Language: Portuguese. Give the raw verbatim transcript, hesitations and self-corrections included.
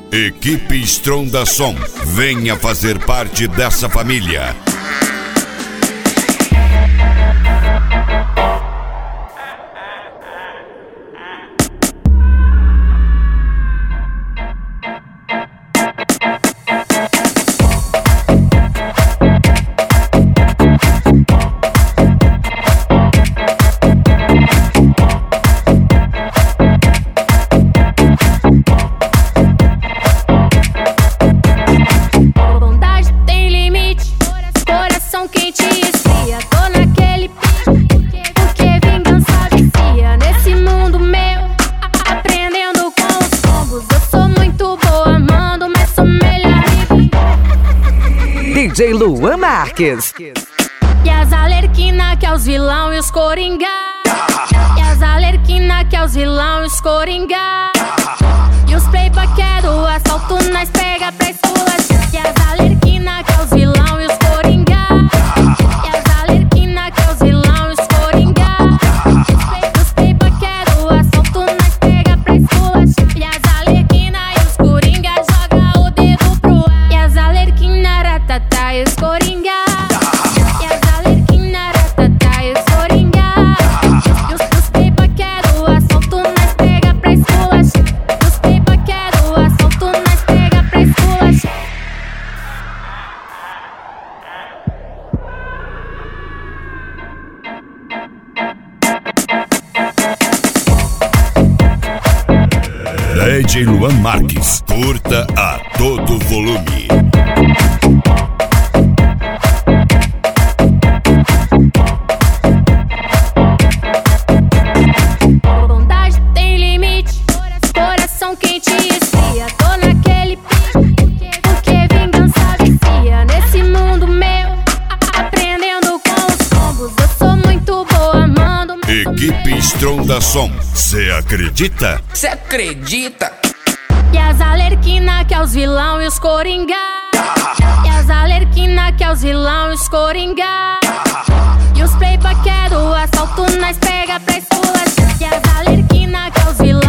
Equipe Stronda Som, venha fazer parte dessa família. D J Luan Marques. E as alerquina que é os vilão e os coringa. E as alerquina que é os vilão e os coringa. E os playboy que é do assalto nós pega pra esculachar. E as alerquina que é os vilão e os coringa. E as alerquina que é os vilão e os coringa. Os playboy que é do assalto nós pega pra esculachar. E as alerquina e os coringa joga o dedo pro ar. E as alerquina ratata e os coringa. E as alerquina ratata e os coringa. E os, os playboy que é do assalto nós pega pra esculachar. Os playboy que é do assalto nós pega pra esculachar. D J Luan Marques, curta a todo volume. Bondade tem limite, coração quente e esfria. Tô naquele pique, porque vingança vicia. Nesse mundo meu, aprendendo com os combos. Eu sou muito boa, mando. Equipe Stronda Som, cê acredita? Cê acredita? E as alerquina que é os vilão e os coringa. E as alerquina que é os vilão e os coringa. E os playboy que é do assalto nós pega pra esculachar. E as alerquina que é os vilão